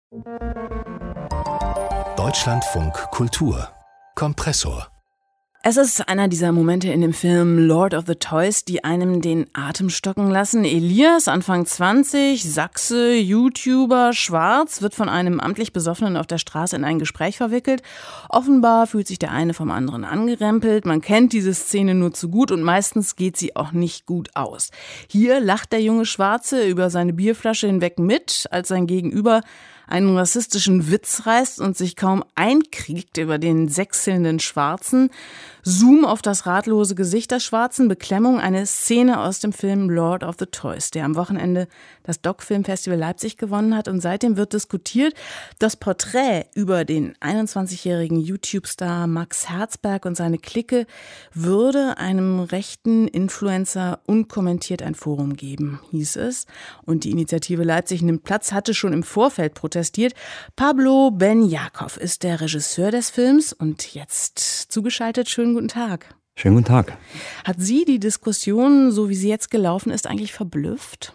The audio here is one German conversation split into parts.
Deutschlandfunk Kultur Kompressor. Es ist einer dieser Momente in dem Film Lord of the Toys, die einem den Atem stocken lassen. Elias, Anfang 20, Sachse, YouTuber, schwarz, wird von einem amtlich Besoffenen auf der Straße in ein Gespräch verwickelt. Offenbar fühlt sich der eine vom anderen angerempelt. Man kennt diese Szene nur zu gut und meistens geht sie auch nicht gut aus. Hier lacht der junge Schwarze über seine Bierflasche hinweg mit, als sein Gegenüber einen rassistischen Witz reißt und sich kaum einkriegt über den sächselnden Schwarzen. Zoom auf das ratlose Gesicht des Schwarzen, Beklemmung, eine Szene aus dem Film Lord of the Toys, der am Wochenende das DOC-Filmfestival Leipzig gewonnen hat. Und seitdem wird diskutiert, das Porträt über den 21-jährigen YouTube-Star Max Herzberg und seine Clique würde einem rechten Influencer unkommentiert ein Forum geben, hieß es. Und die Initiative Leipzig nimmt Platz, hatte schon im Vorfeld protestiert. Pablo Ben-Jakov ist der Regisseur des Films und jetzt zugeschaltet. Schönen guten Tag. Schönen guten Tag. Hat Sie die Diskussion, so wie sie jetzt gelaufen ist, eigentlich verblüfft?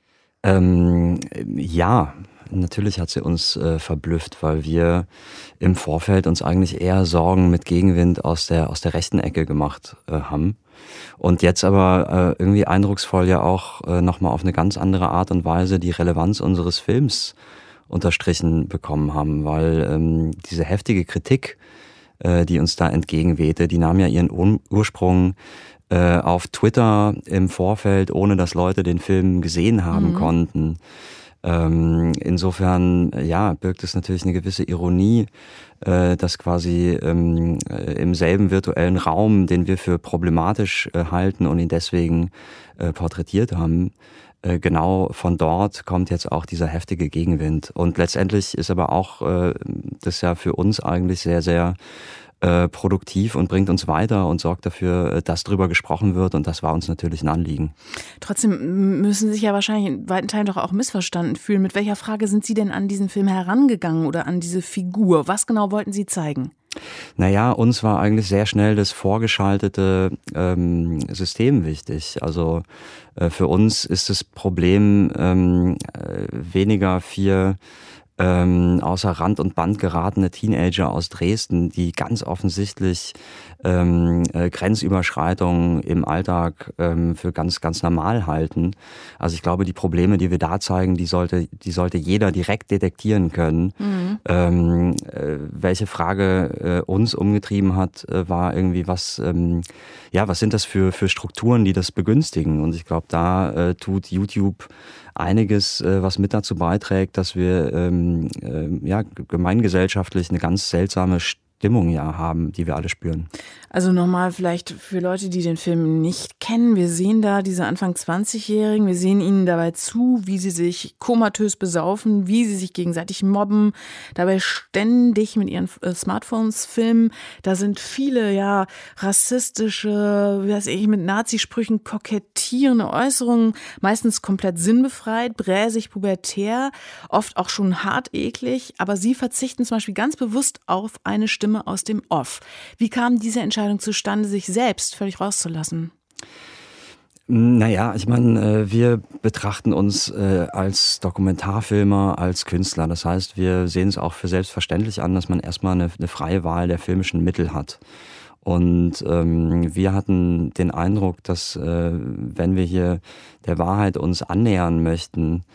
Ja, natürlich hat sie uns verblüfft, weil wir im Vorfeld uns eigentlich eher Sorgen mit Gegenwind aus der rechten Ecke gemacht haben. Und jetzt aber irgendwie eindrucksvoll ja auch nochmal auf eine ganz andere Art und Weise die Relevanz unseres Films unterstrichen bekommen haben, weil diese heftige Kritik, die uns da entgegenwehte, die nahm ja ihren Ursprung auf Twitter im Vorfeld, ohne dass Leute den Film gesehen haben konnten. Insofern, ja, birgt es natürlich eine gewisse Ironie, dass quasi im selben virtuellen Raum, den wir für problematisch halten und ihn deswegen porträtiert haben, genau von dort kommt jetzt auch dieser heftige Gegenwind. Und letztendlich ist aber auch das ja für uns eigentlich sehr, sehr produktiv und bringt uns weiter und sorgt dafür, dass drüber gesprochen wird. Und das war uns natürlich ein Anliegen. Trotzdem müssen Sie sich ja wahrscheinlich in weiten Teilen doch auch missverstanden fühlen. Mit welcher Frage sind Sie denn an diesen Film herangegangen oder an diese Figur? Was genau wollten Sie zeigen? Naja, uns war eigentlich sehr schnell das vorgeschaltete System wichtig. Also für uns ist das Problem weniger 4 außer Rand und Band geratene Teenager aus Dresden, die ganz offensichtlich Grenzüberschreitungen im Alltag für ganz, ganz normal halten. Also ich glaube, die Probleme, die wir da zeigen, die sollte jeder direkt detektieren können. Welche Frage uns umgetrieben hat, war irgendwie, was sind das für Strukturen, die das begünstigen? Und ich glaube, da tut YouTube einiges, was mit dazu beiträgt, dass wir gemeingesellschaftlich eine ganz seltsame Stimmung ja haben, die wir alle spüren. Also nochmal vielleicht für Leute, die den Film nicht kennen. Wir sehen da diese Anfang 20-Jährigen, wir sehen ihnen dabei zu, wie sie sich komatös besaufen, wie sie sich gegenseitig mobben, dabei ständig mit ihren Smartphones filmen. Da sind viele, rassistische, mit Nazisprüchen kokettierende Äußerungen, meistens komplett sinnbefreit, bräsig, pubertär, oft auch schon hart eklig. Aber sie verzichten zum Beispiel ganz bewusst auf eine Stimme aus dem Off. Wie kam diese Entscheidung zustande, sich selbst völlig rauszulassen? Naja, ich meine, wir betrachten uns als Dokumentarfilmer, als Künstler. Das heißt, wir sehen es auch für selbstverständlich an, dass man erstmal eine freie Wahl der filmischen Mittel hat. Und wir hatten den Eindruck, dass wenn wir hier der Wahrheit uns annähern möchten,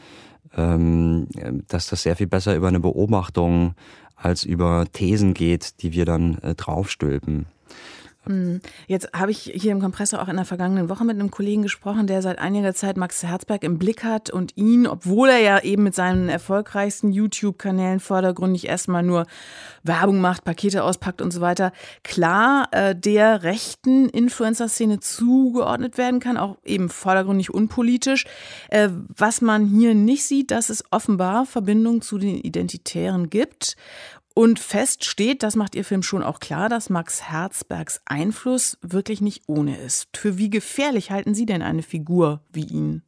dass das sehr viel besser über eine Beobachtung als über Thesen geht, die wir dann draufstülpen. Jetzt habe ich hier im Kompressor auch in der vergangenen Woche mit einem Kollegen gesprochen, der seit einiger Zeit Max Herzberg im Blick hat und ihn, obwohl er ja eben mit seinen erfolgreichsten YouTube-Kanälen vordergründig erstmal nur Werbung macht, Pakete auspackt und so weiter, klar der rechten Influencer-Szene zugeordnet werden kann, auch eben vordergründig unpolitisch. Was man hier nicht sieht, dass es offenbar Verbindungen zu den Identitären gibt. Und fest steht, das macht Ihr Film schon auch klar, dass Max Herzbergs Einfluss wirklich nicht ohne ist. Für wie gefährlich halten Sie denn eine Figur wie ihn?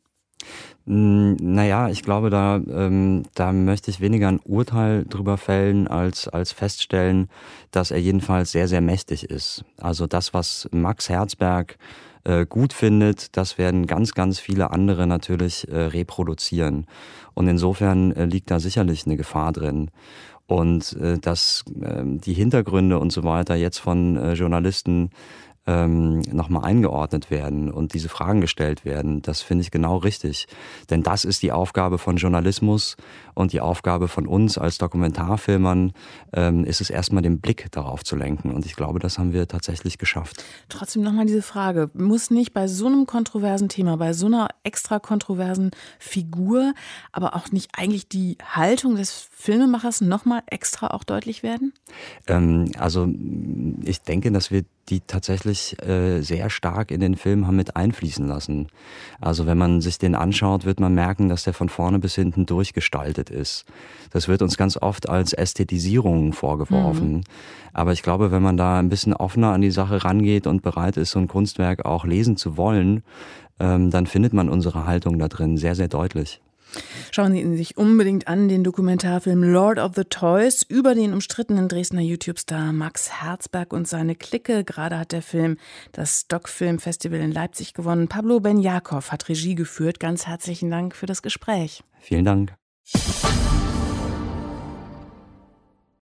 Naja, ich glaube, da möchte ich weniger ein Urteil drüber fällen, als feststellen, dass er jedenfalls sehr, sehr mächtig ist. Also das, was Max Herzberg gut findet, das werden ganz, ganz viele andere natürlich reproduzieren. Und insofern liegt da sicherlich eine Gefahr drin. Und dass die Hintergründe und so weiter jetzt von Journalisten nochmal eingeordnet werden und diese Fragen gestellt werden, das finde ich genau richtig. Denn das ist die Aufgabe von Journalismus und die Aufgabe von uns als Dokumentarfilmern, ist es erstmal den Blick darauf zu lenken. Und ich glaube, das haben wir tatsächlich geschafft. Trotzdem nochmal diese Frage, muss nicht bei so einem kontroversen Thema, bei so einer extra kontroversen Figur, aber auch nicht eigentlich die Haltung des Filmemachers nochmal extra auch deutlich werden? Also ich denke, dass wir die tatsächlich sehr stark in den Film haben mit einfließen lassen. Also wenn man sich den anschaut, wird man merken, dass der von vorne bis hinten durchgestaltet ist. Das wird uns ganz oft als Ästhetisierung vorgeworfen. Aber ich glaube, wenn man da ein bisschen offener an die Sache rangeht und bereit ist, so ein Kunstwerk auch lesen zu wollen, dann findet man unsere Haltung da drin sehr, sehr deutlich. Schauen Sie ihn sich unbedingt an, den Dokumentarfilm Lord of the Toys über den umstrittenen Dresdner YouTube-Star Max Herzberg und seine Clique. Gerade hat der Film das Stockfilm-Festival in Leipzig gewonnen. Pablo Ben-Jakow hat Regie geführt. Ganz herzlichen Dank für das Gespräch. Vielen Dank.